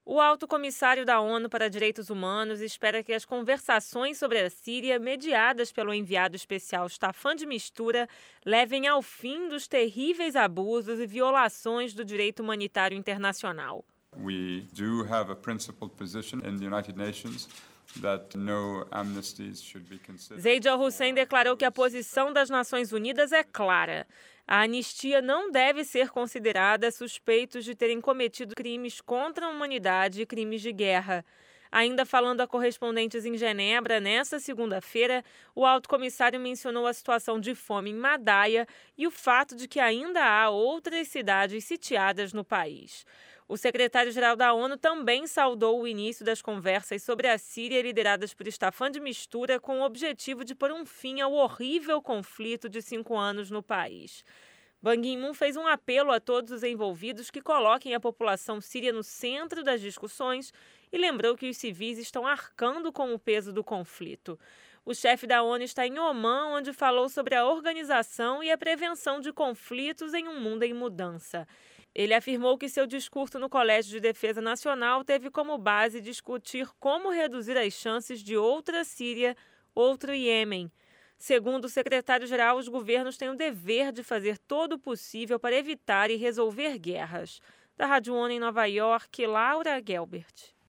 O alto comissário da ONU para Direitos Humanos espera que as conversações sobre a Síria, mediadas pelo enviado especial Staffan de Mistura, levem ao fim dos terríveis abusos e violações do direito humanitário internacional. We do have a principled position in the United Nations that no amnesties should be considered. Zeid al-Hussein declarou que a posição das Nações Unidas é clara. A anistia não deve ser considerada a suspeitos de terem cometido crimes contra a humanidade e crimes de guerra. Ainda falando a correspondentes em Genebra, nesta segunda-feira, o alto comissário mencionou a situação de fome em Madaya e o fato de que ainda há outras cidades sitiadas no país. O secretário-geral da ONU também saudou o início das conversas sobre a Síria lideradas por Staffan de Mistura com o objetivo de pôr um fim ao horrível conflito de 5 anos no país. Ban Ki-moon fez um apelo a todos os envolvidos que coloquem a população síria no centro das discussões e lembrou que os civis estão arcando com o peso do conflito. O chefe da ONU está em Omã, onde falou sobre a organização e a prevenção de conflitos em um mundo em mudança. Ele afirmou que seu discurso no Colégio de Defesa Nacional teve como base discutir como reduzir as chances de outra Síria, outro Iêmen. Segundo o secretário-geral, os governos têm o dever de fazer todo o possível para evitar e resolver guerras. Da Rádio ONU em Nova York, Laura Gelbert.